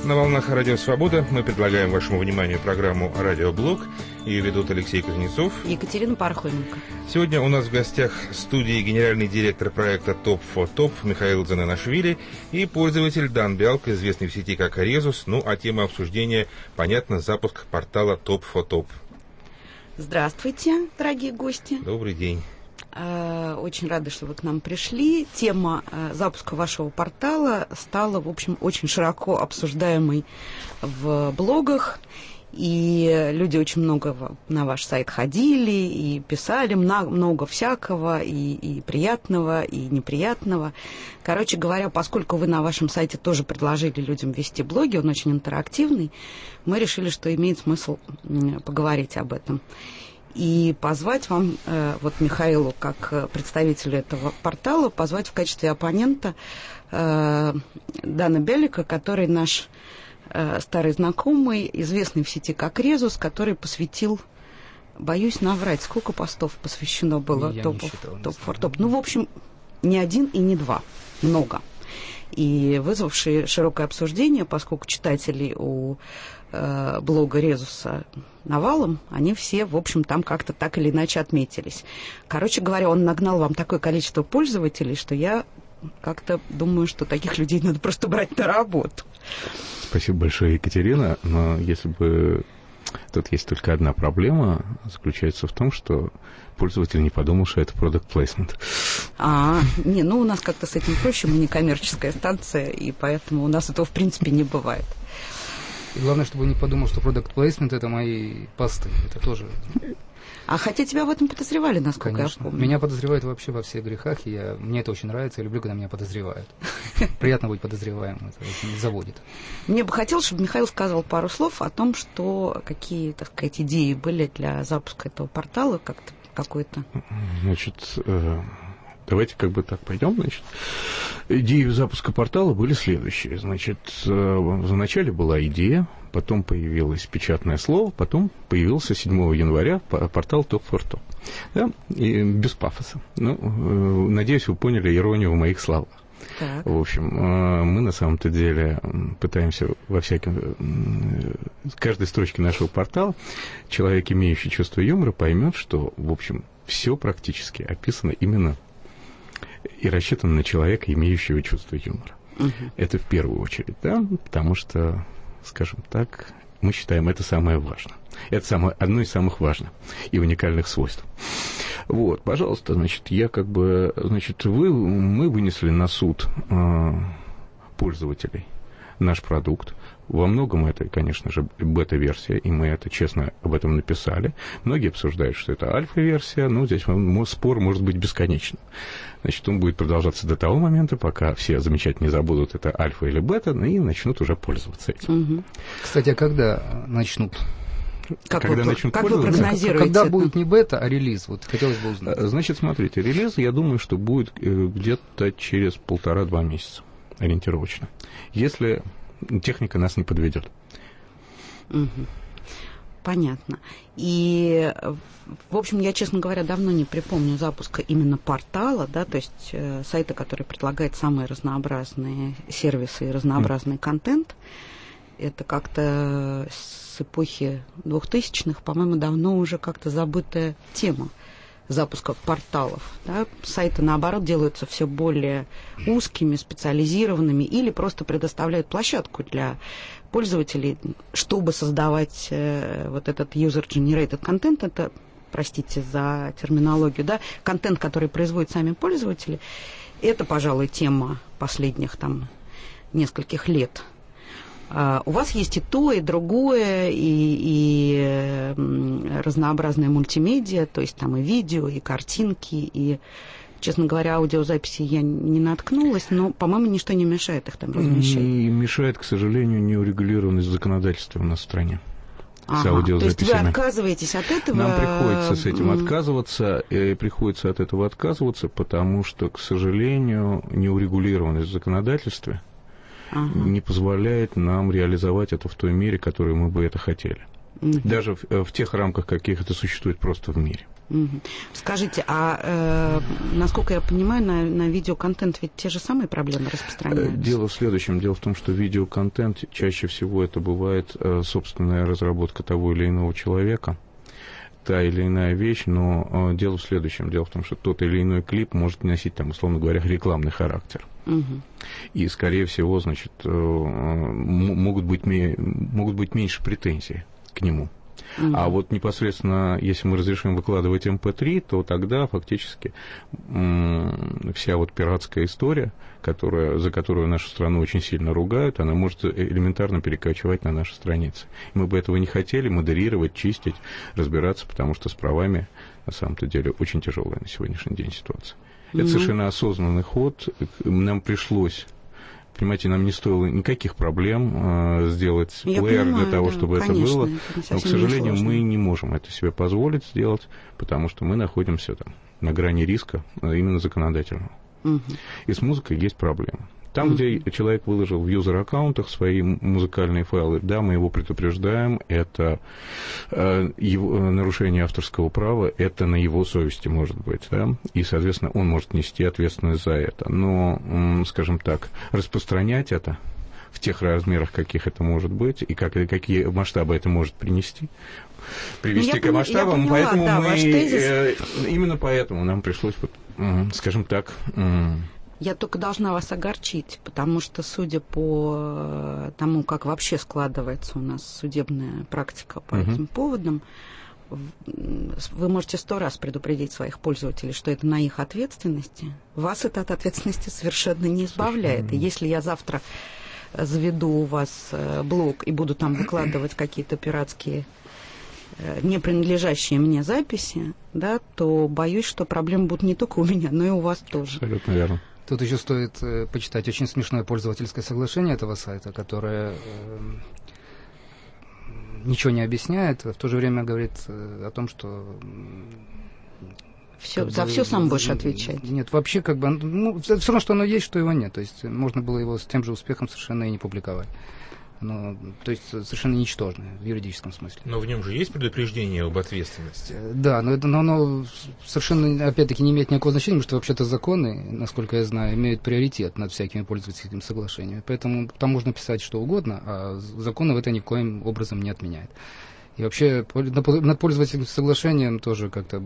На волнах Радио Свобода мы предлагаем вашему вниманию программу «Радиоблог». Ее ведут Алексей Кузнецов и Екатерина Пархоменко. Сегодня у нас в гостях в студии генеральный директор проекта Top for Top Михаил Дзананашвили и пользователь Дан Бялка, известный в сети как Резус. А тема обсуждения, понятно, запуск портала Top for Top. Здравствуйте, дорогие гости. Добрый день. Очень рада, что вы к нам пришли. Тема запуска вашего портала стала, в общем, очень широко обсуждаемой в блогах. И люди очень много на ваш сайт ходили и писали много всякого, и приятного, и неприятного. Короче говоря, поскольку вы на вашем сайте тоже предложили людям вести блоги, он очень интерактивный, мы решили, что имеет смысл поговорить об этом. И позвать вам, вот Михаилу, как представителю этого портала, позвать в качестве оппонента Дана Бялика, который наш старый знакомый, известный в сети как Резус, который посвятил, боюсь наврать, сколько постов посвящено было Топ for Top. В общем, не один и не два, много. И вызвавшие широкое обсуждение, поскольку читателей у блога Резуса навалом, они все, в общем, там как-то так или иначе отметились. Короче говоря, он нагнал вам такое количество пользователей, что я как-то думаю, что таких людей надо просто брать на работу. Спасибо большое, Екатерина. Но если бы... Тут есть только одна проблема, заключается в том, что пользователь не подумал, что это product placement. У нас как-то с этим проще, мы не коммерческая станция, и поэтому у нас этого, в принципе, не бывает. И главное, чтобы он не подумал, что product placement — это мои посты. Это тоже... Хотя тебя в этом подозревали, насколько Конечно. Я помню. Меня подозревают вообще во всех грехах, и мне это очень нравится, я люблю, когда меня подозревают. Приятно быть подозреваемым, это очень заводит. Мне бы хотелось, чтобы Михаил сказал пару слов о том, какие, так сказать, идеи были для запуска этого портала, как-то какой-то... Давайте так пойдем. Идеи запуска портала были следующие. Вначале была идея, потом появилось печатное слово, потом появился 7 января портал Top for Top. Да? И без пафоса. Надеюсь, вы поняли иронию в моих словах. Так. В общем, мы на самом-то деле пытаемся в каждой строчке нашего портала человек, имеющий чувство юмора, поймет, что, в общем, все практически описано именно и рассчитано на человека, имеющего чувство юмора. Это в первую очередь, да, потому что, скажем так, мы считаем это самое важное. Это одно из самых важных и уникальных свойств. Вот, пожалуйста, мы вынесли на суд пользователей наш продукт. Во многом это, конечно же, бета-версия, и мы это честно об этом написали. Многие обсуждают, что это альфа-версия, но здесь спор может быть бесконечным. Он будет продолжаться до того момента, пока все замечательно не забудут, это альфа или бета, и начнут уже пользоваться этим. Кстати, а когда начнут? Как вы прогнозируете? Когда будет не бета, а релиз? Вот хотелось бы узнать. Смотрите, релиз, я думаю, что будет где-то через 1,5-2 месяца, ориентировочно. Если техника нас не подведет. Понятно. И, в общем, я, честно говоря, давно не припомню запуска именно портала, да, то есть сайта, который предлагает самые разнообразные сервисы и разнообразный контент. Это как-то с эпохи 2000-х, по-моему, давно уже как-то забытая тема запуска порталов. Да? Сайты, наоборот, делаются все более узкими, специализированными или просто предоставляют площадку для пользователей, чтобы создавать вот этот user-generated контент. Это, простите за терминологию, да, контент, который производят сами пользователи. Это, пожалуй, тема последних нескольких лет. У вас есть и то, и другое, и разнообразная мультимедиа, то есть там и видео, и картинки, и, честно говоря, аудиозаписи я не наткнулась, но, по-моему, ничто не мешает их там размещать. Не мешает, к сожалению, неурегулированность законодательства у нас в стране. То есть вы отказываетесь от этого? Нам приходится с этим отказываться, потому что, к сожалению, неурегулированность в законодательстве не позволяет нам реализовать это в той мере, в которой мы бы это хотели. Даже в тех рамках, каких это существует просто в мире. Скажите, насколько я понимаю, на видеоконтент ведь те же самые проблемы распространяются? Дело в следующем. Дело в том, что видеоконтент чаще всего это бывает собственная разработка того или иного человека, та или иная вещь, но дело в следующем. Дело в том, что тот или иной клип может носить, там, условно говоря, рекламный характер. И, скорее всего, значит, могут быть меньше претензий к нему. А вот непосредственно, если мы разрешим выкладывать MP3, то тогда фактически вся вот пиратская история, за которую нашу страну очень сильно ругают, она может элементарно перекочевать на наши страницы. Мы бы этого не хотели модерировать, чистить, разбираться, потому что с правами, на самом-то деле, очень тяжелая на сегодняшний день ситуация. Это совершенно осознанный ход. Нам пришлось... Понимаете, нам не стоило никаких проблем сделать плеер для того, чтобы это было. Но, к сожалению, мы не можем это себе позволить сделать, потому что мы находимся там на грани риска именно законодательного. И с музыкой есть проблема. Там, где человек выложил в юзер-аккаунтах свои музыкальные файлы, да, мы его предупреждаем, это нарушение авторского права, это на его совести может быть, да, и, соответственно, он может нести ответственность за это. Но, скажем так, распространять это в тех размерах, каких это может быть, и какие масштабы это может привести к масштабам, поэтому именно поэтому нам пришлось, скажем так... Я только должна вас огорчить, потому что, судя по тому, как вообще складывается у нас судебная практика по этим поводам, вы можете 100 раз предупредить своих пользователей, что это на их ответственности. Вас это от ответственности совершенно не избавляет. И если я завтра заведу у вас блог и буду там выкладывать какие-то пиратские, не принадлежащие мне записи, да, то боюсь, что проблемы будут не только у меня, но и у вас тоже. Абсолютно верно. Тут еще стоит почитать очень смешное пользовательское соглашение этого сайта, которое ничего не объясняет, в то же время говорит о том, что... За все сам будешь отвечать. Нет, вообще как бы... все равно, что оно есть, что его нет. То есть можно было его с тем же успехом совершенно и не публиковать. То есть совершенно ничтожное в юридическом смысле. Но в нем же есть предупреждение об ответственности. Да, но оно совершенно, опять-таки, не имеет никакого значения, потому что вообще-то законы, насколько я знаю, имеют приоритет над всякими пользовательскими соглашениями. Поэтому там можно писать что угодно, а законы это никоим образом не отменяет. И вообще над пользовательским соглашением тоже как-то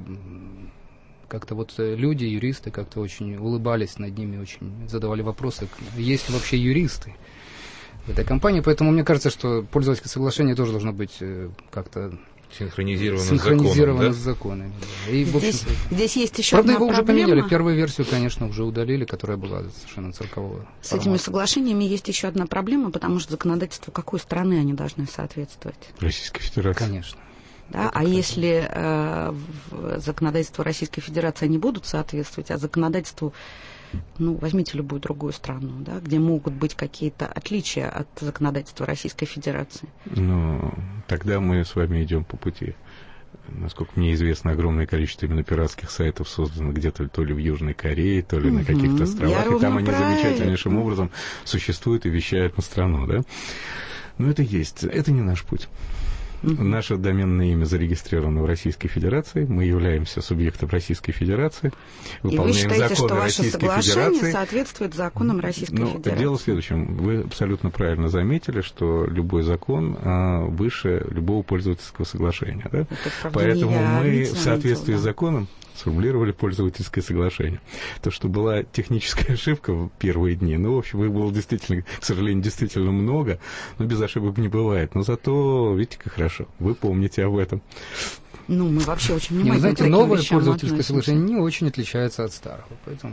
вот люди, юристы, как-то очень улыбались над ними, очень задавали вопросы, есть ли вообще юристы в этой компании, поэтому мне кажется, что пользовательское соглашение тоже должно быть как-то синхронизировано с законами. Да? И, в общем, здесь есть еще правда, одна его проблема. уже поменяли. Первую версию, конечно, уже удалили, которая была совершенно циркового С этими соглашениями есть еще одна проблема, потому что законодательству какой страны они должны соответствовать? Российской Федерации. Конечно. Да? А если законодательству Российской Федерации не будут соответствовать, а законодательству, возьмите любую другую страну, да, где могут быть какие-то отличия от законодательства Российской Федерации. Тогда мы с вами идем по пути. Насколько мне известно, огромное количество именно пиратских сайтов создано где-то то ли в Южной Корее, то ли на каких-то островах, и там они замечательнейшим образом существуют и вещают на страну, да? Но это есть, это не наш путь. Наше доменное имя зарегистрировано в Российской Федерации. Мы являемся субъектом Российской Федерации. И вы считаете, что ваше соглашение соответствует законам Российской Федерации? Дело в следующем. Вы абсолютно правильно заметили, что любой закон выше любого пользовательского соглашения. Да? Поэтому мы в соответствии с законом сформулировали пользовательское соглашение. То, что была техническая ошибка в первые дни, в общем, их было действительно, к сожалению, действительно много, но без ошибок не бывает. Но зато, видите, как хорошо, вы помните об этом. Мы вообще очень внимательно. Знаете, новое пользовательское соглашение не очень отличается от старого, поэтому...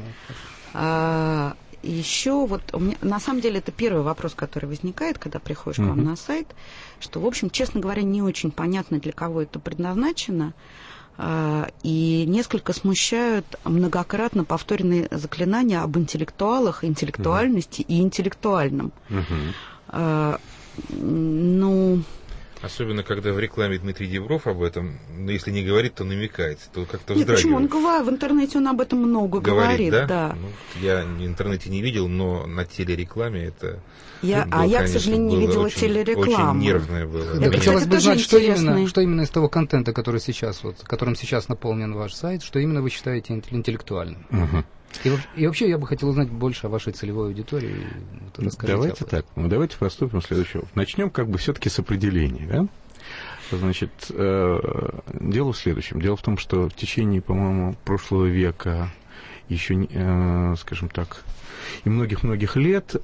Еще на самом деле это первый вопрос, который возникает, когда приходишь к вам на сайт, что, в общем, честно говоря, не очень понятно, для кого это предназначено, и несколько смущают многократно повторенные заклинания об интеллектуалах, интеллектуальности и интеллектуальном. Особенно, когда в рекламе Дмитрий Дибров об этом, если не говорит, то намекает, то как-то Нет, почему? вздрагивает. В интернете он об этом много Говорит, говорит. да? Ну, я в интернете не видел, но на телерекламе это... Я, к сожалению, не видела телерекламу. Очень нервное было. Да, хотелось бы знать, что интересный. именно из того контента, которым сейчас наполнен ваш сайт, что именно вы считаете интеллектуальным. Угу. И вообще я бы хотел узнать больше о вашей целевой аудитории. Давайте так. Давайте поступим следующего. Начнем все-таки с определения, да? Значит, дело в следующем. Дело в том, что в течение, по-моему, прошлого века, еще, скажем так, и многих-многих лет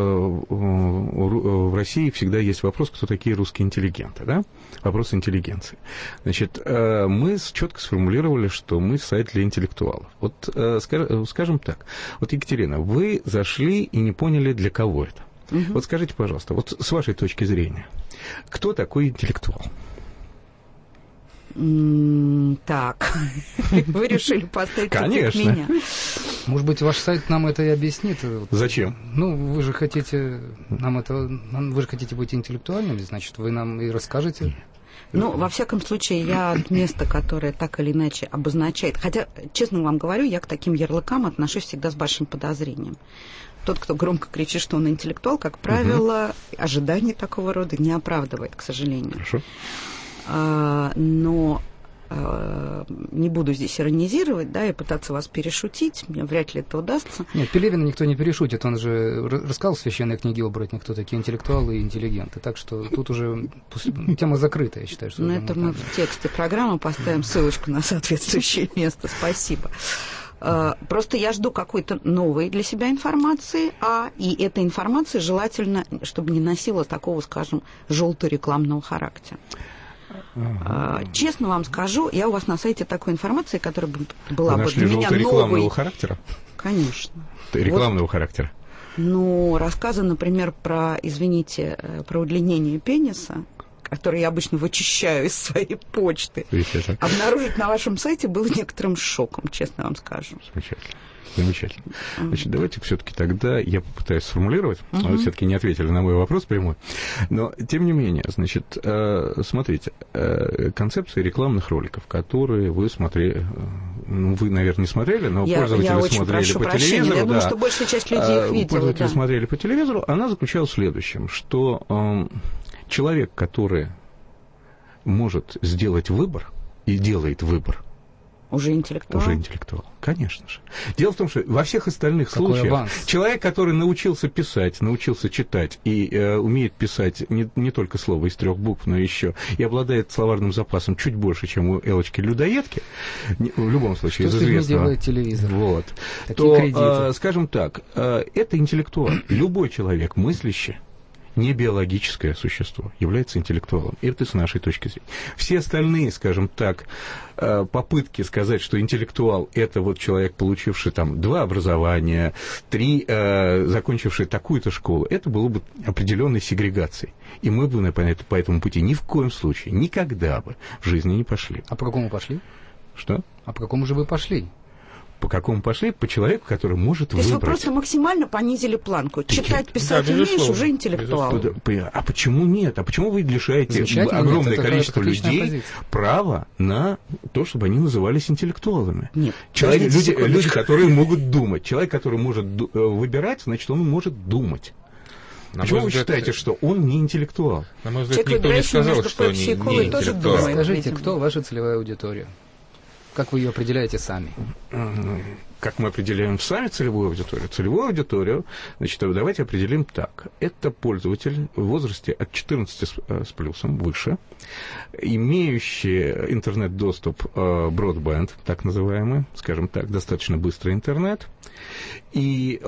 в России всегда есть вопрос, кто такие русские интеллигенты, да? Вопрос интеллигенции. Значит, мы четко сформулировали, что мы сайт для интеллектуалов. Вот, скажем так, вот, Екатерина, вы зашли и не поняли, для кого это. Угу. Вот скажите, пожалуйста, вот с вашей точки зрения, кто такой интеллектуал? Так, вы решили поставить Конечно. меня. Может быть, ваш сайт нам это и объяснит? Зачем? Вы же хотите быть интеллектуальными, значит, вы нам и расскажете. Во всяком случае, я от места, которое так или иначе обозначает, хотя, честно вам говорю, я к таким ярлыкам отношусь всегда с большим подозрением. Тот, кто громко кричит, что он интеллектуал, как правило, ожиданий такого рода не оправдывает, к сожалению. Хорошо. Но не буду здесь иронизировать, да, и пытаться вас перешутить, мне вряд ли это удастся. Нет, Пелевина никто не перешутит, он же рассказал в священной книге оборотня, кто такие интеллектуалы и интеллигенты, так что тут уже тема закрыта, я считаю. Что это мы в тексте программы поставим ссылочку на соответствующее место, спасибо. Просто я жду какой-то новой для себя информации, и эта информация желательно, чтобы не носила такого, скажем, желто-рекламного характера. Честно вам скажу, я у вас на сайте такой информации, которая была бы для меня новой. Рекламного характера? Конечно. Рекламного характера? Рассказы, например, про удлинение пениса, который я обычно вычищаю из своей почты, обнаружить на вашем сайте было некоторым шоком, честно вам скажу. Замечательно. Значит, давайте все-таки тогда я попытаюсь сформулировать. Вы все-таки не ответили на мой вопрос прямой. Но, тем не менее, значит, смотрите, концепция рекламных роликов, которые вы смотрели, вы, наверное, не смотрели, но пользователи смотрели по телевизору. Я думаю, что большая часть людей их видела. Пользователи смотрели по телевизору, она заключалась в следующем, что человек, который может сделать выбор и делает выбор, уже интеллектуал, конечно же. Дело в том, что во всех остальных случаях человек, который научился писать, научился читать и умеет писать не только слово из 3 букв, но еще и обладает словарным запасом чуть больше, чем у Элочки-людоедки, в любом случае, что из известного. Что делает телевизор? Вот. То, скажем так, это интеллектуал. Любой человек, мыслящий, не биологическое существо, является интеллектуалом. И это с нашей точки зрения. Все остальные, скажем так, попытки сказать, что интеллектуал – это вот человек, получивший 2 образования, 3, закончивший такую-то школу, это было бы определенной сегрегацией. И мы бы по этому пути ни в коем случае, никогда бы в жизни не пошли. А по какому пошли? Что? А по какому же вы пошли? По какому пошли? По человеку, который может выбрать. То есть вы просто максимально понизили планку. Читать, писать умеешь, уже интеллектуал. А почему нет? А почему вы лишаете огромное количество людей права на то, чтобы они назывались интеллектуалами? Нет. Люди, которые могут думать. Человек, который может выбирать, значит, он может думать. Почему вы считаете, что он не интеллектуал? На мой взгляд, никто не сказал, что не интеллектуал. Скажите, кто ваша целевая аудитория? Как вы ее определяете сами? Как мы определяем сами целевую аудиторию? Целевую аудиторию, значит, давайте определим так. Это пользователь в возрасте от 14 с плюсом, выше, имеющий интернет-доступ broadband, так называемый, скажем так, достаточно быстрый интернет, и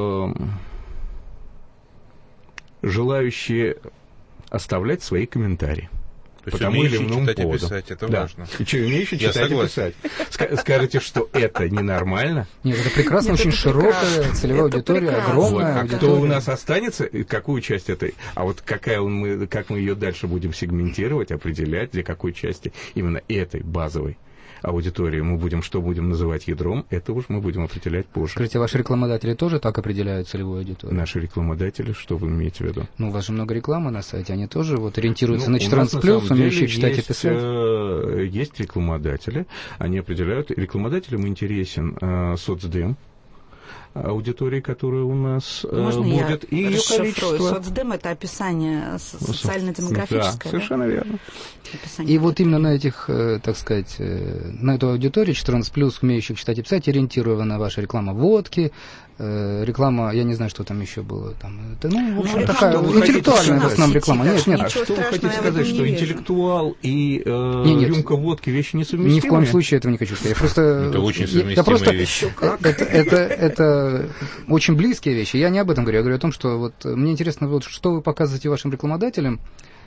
желающие оставлять свои комментарии. То есть умеющий читать и писать, это важно. И умеющий читать и писать. Скажете, что это ненормально? Нет, это прекрасно, очень широкая целевая аудитория, огромная аудитория. А кто у нас останется, какую часть этой, а вот как мы ее дальше будем сегментировать, определять, для какой части именно этой базовой аудитории мы будем называть ядром, это уж мы будем определять позже. Скажите, ваши рекламодатели тоже так определяют целевую аудиторию? Наши рекламодатели, что вы имеете в виду? Ну, у вас же много рекламы на сайте, они тоже вот ориентируются на 14+, умеющие читать и писать? Есть рекламодатели, они определяют. Рекламодателям интересен соцдем аудитории, которая у нас будет, и ее количество. Соцдем — это описание социально-демографическое. Да, совершенно верно. И вот именно на этих, так сказать, на эту аудиторию 14+, умеющих читать и писать, ориентирована ваша реклама водки, реклама, я не знаю, что там еще было. Там, это, в общем, такая интеллектуальная в основном реклама. Нет. А что вы хотите сказать, что интеллектуал и рюмка водки вещи несовместимые? Ни в коем случае этого не хочу сказать. Это очень совместимые вещи. Это очень близкие вещи. Я не об этом говорю. Я говорю о том, что вот мне интересно, вот, что вы показываете вашим рекламодателям,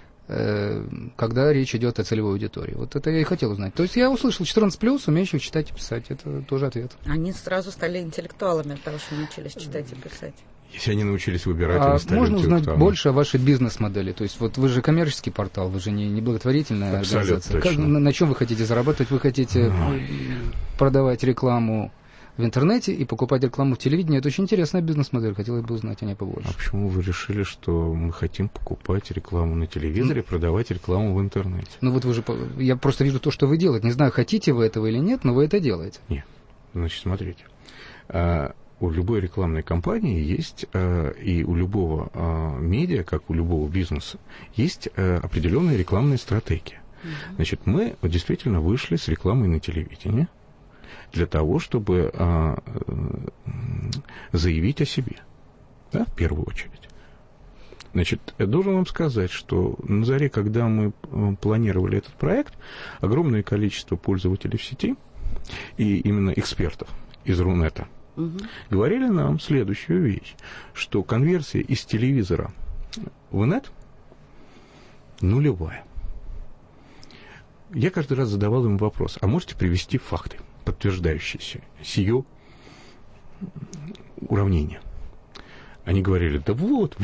когда речь идет о целевой аудитории. Вот это я и хотел узнать. То есть я услышал 14+, умеющих читать и писать. Это тоже ответ. Они сразу стали интеллектуалами от того, что научились читать и писать. Если они научились выбирать, они стали можно узнать больше о вашей бизнес-модели? То есть вот вы же коммерческий портал, вы же не благотворительная организация. На чем вы хотите зарабатывать? Вы хотите продавать рекламу в интернете и покупать рекламу в телевидении? Это очень интересная бизнес-модель, хотелось бы узнать о ней побольше. А почему вы решили, что мы хотим покупать рекламу на телевизоре, продавать рекламу в интернете? Ну вот вы же, я просто вижу то, что вы делаете. Не знаю, хотите вы этого или нет, но вы это делаете. Нет. Значит, смотрите. У любой рекламной кампании есть, и у любого медиа, как у любого бизнеса, есть определенная рекламная стратегия. Значит, мы действительно вышли с рекламой на телевидение для того, чтобы заявить о себе, да, в первую очередь. Значит, я должен вам сказать, что на заре, когда мы планировали этот проект, огромное количество пользователей в сети и именно экспертов из Рунета говорили нам следующую вещь, что конверсия из телевизора в инет нулевая. Я каждый раз задавал им вопрос, а можете привести факты, подтверждающиеся сие уравнение? Они говорили, да вот.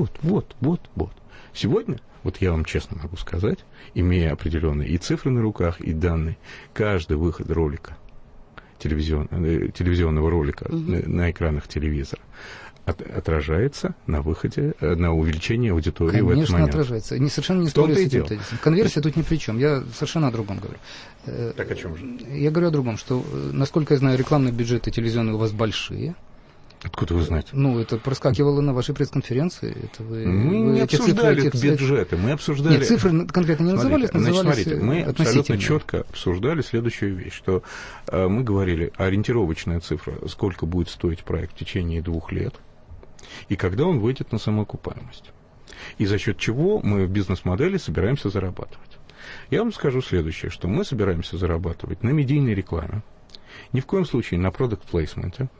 Сегодня, вот я вам честно могу сказать, имея определенные и цифры на руках, и данные, каждый выход ролика, телевизионного ролика на экранах телевизора отражается на выходе, на увеличении аудитории. Конечно, в этот момент. Отражается. Совершенно не спорю с этим тезисом. Конверсия тут ни при чем. Я совершенно о другом говорю. Так о чем же? Я говорю о другом, что, насколько я знаю, рекламные бюджеты телевизионные у вас большие. Откуда вы знаете? Ну, это проскакивало на вашей пресс-конференции. Мы не обсуждали бюджеты, мы обсуждали... Нет, цифры конкретно не назывались, смотрите, мы абсолютно четко обсуждали следующую вещь, что мы говорили, ориентировочная цифра, сколько будет стоить проект в течение 2 лет, и когда он выйдет на самоокупаемость. И за счет чего мы в бизнес-модели собираемся зарабатывать. Я вам скажу следующее, что мы собираемся зарабатывать на медийной рекламе, ни в коем случае на продакт-плейсменте.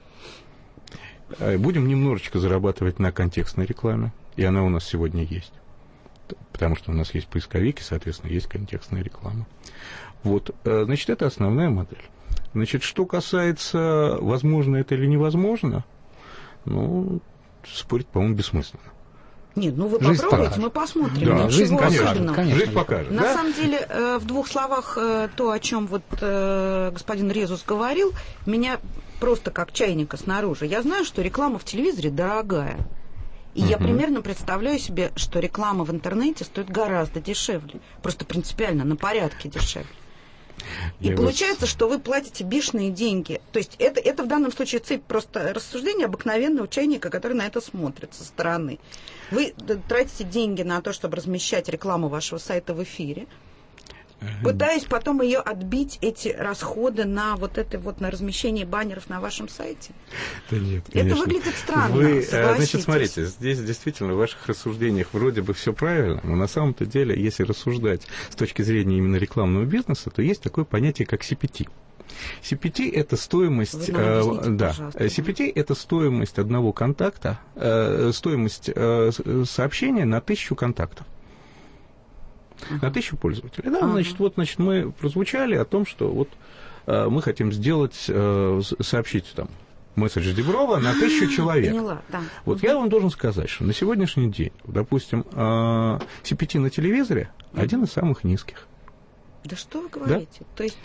Будем немножечко зарабатывать на контекстной рекламе, и она у нас сегодня есть. Потому что у нас есть поисковик, и, соответственно, есть контекстная реклама. Вот, значит, это основная модель. Значит, что касается, возможно это или невозможно, ну, спорить, по-моему, бессмысленно. Нет, ну вы жизнь попробуйте, покажет. мы посмотрим. Да, жизнь конечно, конечно. жизнь покажет. На самом деле, в 2 словах, то, о чем вот господин Резус говорил, меня просто как чайника снаружи. Я знаю, что реклама в телевизоре дорогая. И я примерно представляю себе, что реклама в интернете стоит гораздо дешевле. Просто принципиально, на порядке дешевле. И получается, что вы платите бешеные деньги. То есть это в данном случае цепь просто рассуждения обыкновенного чайника, который на это смотрит со стороны. Вы тратите деньги на то, чтобы размещать рекламу вашего сайта в эфире, пытаясь потом ее отбить, эти расходы на вот это вот на размещение баннеров на вашем сайте. Да нет, это выглядит странно. Значит, смотрите, здесь действительно в ваших рассуждениях вроде бы все правильно, но на самом-то деле, если рассуждать с точки зрения именно рекламного бизнеса, то есть такое понятие, как CPT. CPT – это стоимость, CPT – это стоимость одного контакта, стоимость сообщения на 1000 контактов. На 1000 пользователей. Да, значит, мы прозвучали о том, что вот мы хотим сделать, сообщить там месседж Деброва на 1000 человек. Поняла, да. Вот я вам должен сказать, что на сегодняшний день, допустим, CPT на телевизоре один из самых низких. Да что вы говорите? Да? То есть,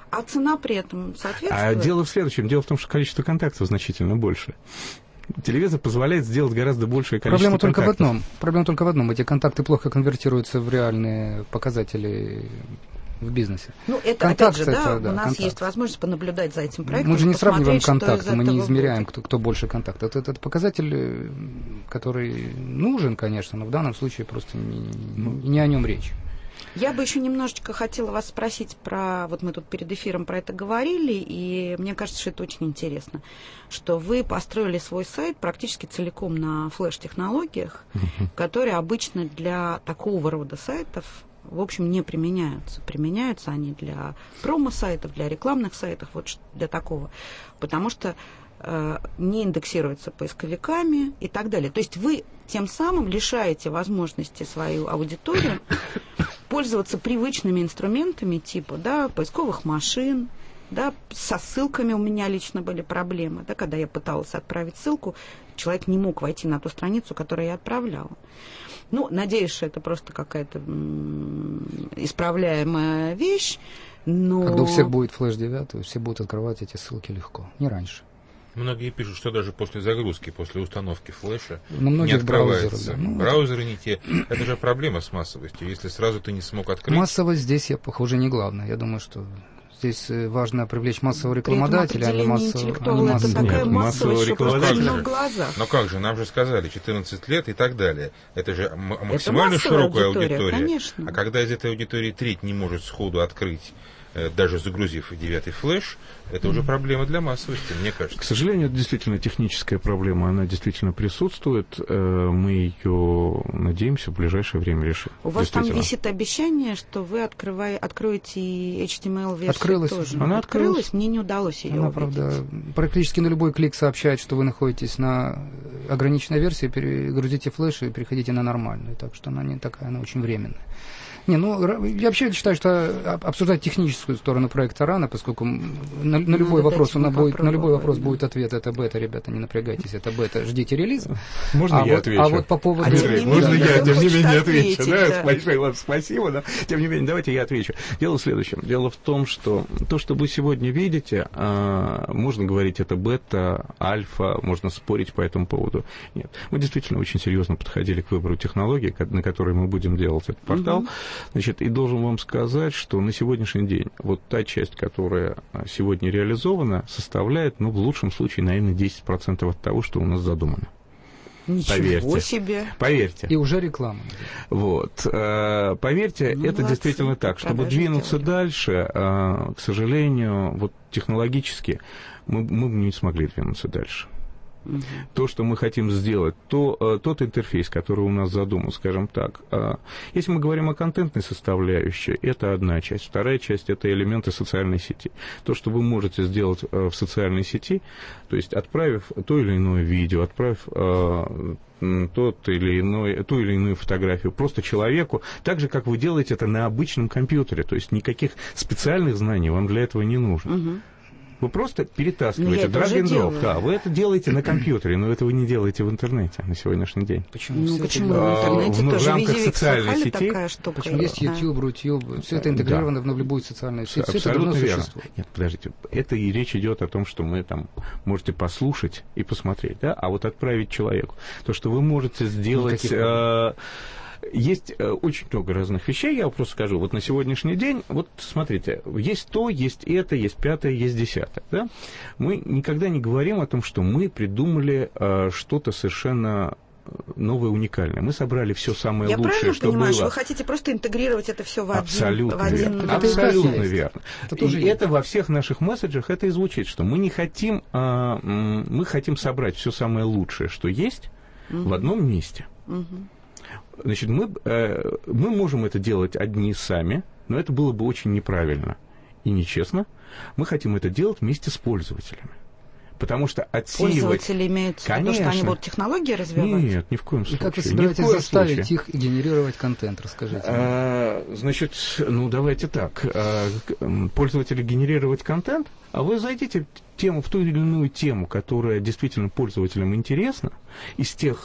А цена при этом соответствует? А дело в следующем. Дело в том, что количество контактов значительно больше. Телевизор позволяет сделать гораздо большее количество контактов. Проблема только в одном. Эти контакты плохо конвертируются в реальные показатели в бизнесе. Ну, это, опять же, у нас есть возможность понаблюдать за этим проектом. Мы же не сравниваем контакты, мы не измеряем, кто больше контактов. Это показатель, который нужен, конечно, но в данном случае просто не о нем речь. Я бы еще немножечко хотела вас спросить про... Вот мы тут перед эфиром про это говорили, и мне кажется, что это очень интересно, что вы построили свой сайт практически целиком на флеш-технологиях, которые обычно для такого рода сайтов, в общем, не применяются. Применяются они для промо-сайтов, для рекламных сайтов, вот для такого. Потому что не индексируется поисковиками и так далее. То есть вы тем самым лишаете возможности свою аудиторию пользоваться привычными инструментами типа поисковых машин, со ссылками у меня лично были проблемы. Когда я пыталась отправить ссылку, человек не мог войти на ту страницу, которую я отправляла. Ну, надеюсь, что это просто какая-то исправляемая вещь, но... Когда у всех будет флеш 9, все будут открывать эти ссылки легко, не раньше. Многие пишут, что даже после загрузки, после установки флеша не открывается. Браузеры не те. Это же проблема с массовостью. Если сразу ты не смог открыть... Массовость здесь, похоже, не главное. Я думаю, что здесь важно привлечь массового рекламодателя, а не массового... Это такая массовость, что просто в глазах. Но как же, нам же сказали, 14 лет и так далее. Это же максимально широкая аудитория. Конечно. А когда из этой аудитории треть не может сходу открыть, даже загрузив 9-й флеш, это уже проблема для массовости, мне кажется. К сожалению, это действительно техническая проблема, она действительно присутствует. Мы ее, надеемся, в ближайшее время решим. У вас там висит обещание, что вы откроете HTML-версию тоже. Она открылась. Мне не удалось ее увидеть. Правда, практически на любой клик сообщает, что вы находитесь на ограниченной версии, перегрузите флеш и переходите на нормальную. Так что она не такая, она очень временная. Я вообще считаю, что обсуждать техническую сторону проекта рано, поскольку на любой вопрос будет ответ: это бета, ребята, не напрягайтесь, это бета, ждите релиз. Можно я отвечу? А вот по поводу... Андрей, можно я, тем не менее, отвечу? Большое вам спасибо, но тем не менее, давайте я отвечу. Дело в следующем. Дело в том, что то, что вы сегодня видите, можно говорить, это бета, альфа, можно спорить по этому поводу. Нет. Мы действительно очень серьезно подходили к выбору технологии, на которой мы будем делать этот портал. Значит, и должен вам сказать, что на сегодняшний день вот та часть, которая сегодня реализована, составляет, в лучшем случае, наверное, 10% от того, что у нас задумано. Ничего себе! Поверьте. И уже реклама. Вот. Поверьте, это действительно так. Чтобы двинуться дальше, к сожалению, вот технологически мы не смогли двинуться дальше. То, что мы хотим сделать, тот интерфейс, который у нас задуман, скажем так. Если мы говорим о контентной составляющей, это одна часть. Вторая часть – это элементы социальной сети. То, что вы можете сделать в социальной сети, то есть отправив то или иное видео, отправив ту или иную фотографию просто человеку, так же, как вы делаете это на обычном компьютере. То есть никаких специальных знаний вам для этого не нужно. Вы просто перетаскиваете, drag and drop. Да, вы это делаете на компьютере, но этого не делаете в интернете на сегодняшний день. Почему? Почему в интернете в рамках социальной сети? Почему есть YouTube, Рутюб, все это интегрировано в любую социальную сеть, все это давно существует. Нет, подождите, это и речь идет о том, что мы там можете послушать и посмотреть, да, а вот отправить человеку. То, что вы можете сделать... Есть очень много разных вещей, я просто скажу. Вот на сегодняшний день, вот смотрите, есть то, есть это, есть пятое, есть десятое. Да? Мы никогда не говорим о том, что мы придумали что-то совершенно новое, уникальное. Мы собрали все самое лучшее, что было. Я правильно понимаю, что вы хотите просто интегрировать это все в один... Абсолютно верно. Абсолютно верно. И это во всех наших месседжах это и звучит, что мы не хотим, мы хотим собрать все самое лучшее, что есть, в одном месте. Значит, мы можем это делать одни сами, но это было бы очень неправильно и нечестно. Мы хотим это делать вместе с пользователями. Потому что отсеивать... Пользователи имеют в виду, что они будут технологии развивать? Нет, ни в коем случае. И как вы собираетесь заставить их генерировать контент, расскажите? Значит, давайте так. Пользователи генерировать контент, а вы зайдите в ту или иную тему, которая действительно пользователям интересна, из тех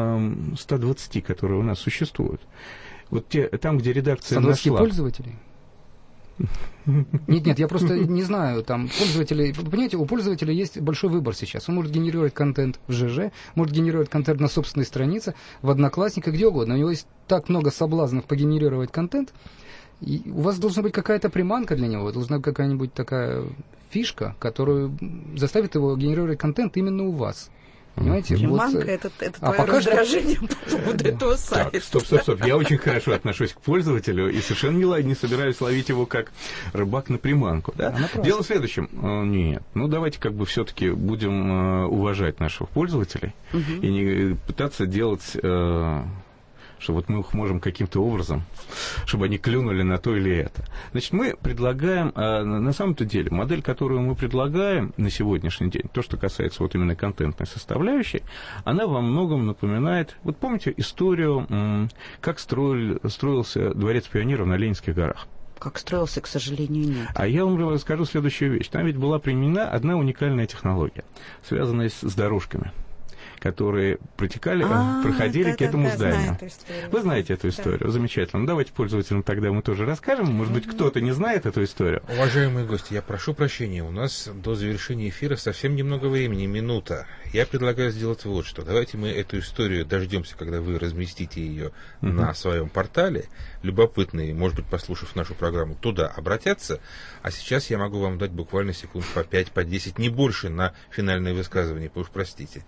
120, которые у нас существуют. Вот там, где редакция 120 нашла... пользователей? Нет, я просто не знаю, там пользователи, понимаете, у пользователя есть большой выбор сейчас. Он может генерировать контент в ЖЖ, может генерировать контент на собственной странице, в Одноклассниках, где угодно. У него есть так много соблазнов погенерировать контент, и у вас должна быть какая-то приманка для него, должна быть какая-нибудь такая фишка, которая заставит его генерировать контент именно у вас. Понимаете? Приманка, вот, это твое раздражение по поводу этого сайта. Так, стоп. Я очень хорошо отношусь к пользователю и совершенно не собираюсь ловить его как рыбак на приманку. Да? Дело в следующем. Нет. Давайте все-таки будем уважать наших пользователей и не пытаться делать... что вот мы их можем каким-то образом, чтобы они клюнули на то или это. Значит, мы предлагаем, на самом-то деле, модель, которую мы предлагаем на сегодняшний день, то, что касается вот именно контентной составляющей, она во многом напоминает, вот помните историю, как строился Дворец пионеров на Ленинских горах? Как строился, к сожалению, нет. А я вам расскажу следующую вещь. Там ведь была применена одна уникальная технология, связанная с дорожками, которые проходили к этому зданию. Вы знаете эту историю? Да. Замечательно. Давайте пользователям тогда мы тоже расскажем. Может быть, кто-то не знает эту историю. Уважаемые гости, я прошу прощения. У нас до завершения эфира совсем немного времени, минута. Я предлагаю сделать вот что. Давайте мы эту историю дождемся, когда вы разместите ее на своем портале. Любопытные, может быть, послушав нашу программу, туда обратятся. А сейчас я могу вам дать буквально секунд по 5, по 10, не больше на финальное высказывание. Уж простите.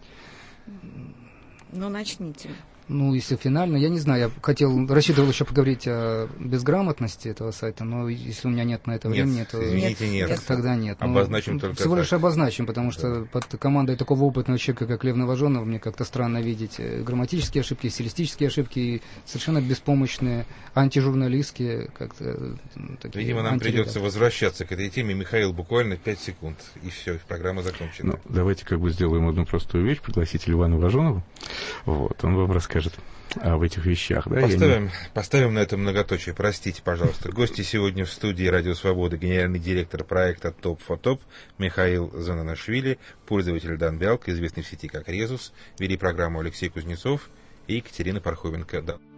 Начните. Если финально, я не знаю, рассчитывал еще поговорить о безграмотности этого сайта, но если у меня нет на это времени, то... Извините, нет. Тогда нет. Обозначим только всего лишь обозначим, потому что под командой такого опытного человека, как Лев Новоженов, мне как-то странно видеть грамматические ошибки, стилистические ошибки и совершенно беспомощные антижурналистские как-то такие... Видимо, нам придется возвращаться к этой теме. Михаил, буквально 5 секунд, и все, программа закончена. Давайте сделаем одну простую вещь, пригласить Льва Новоженова. Он вам расскажет об этих вещах. Да? Поставим на это многоточие. Простите, пожалуйста. Гости сегодня в студии Радио Свобода, генеральный директор проекта Top for Top Михаил Зананашвили, пользователь Дан Биалко, известный в сети как Резус, вели программу Алексей Кузнецов и Екатерина Пархоменко.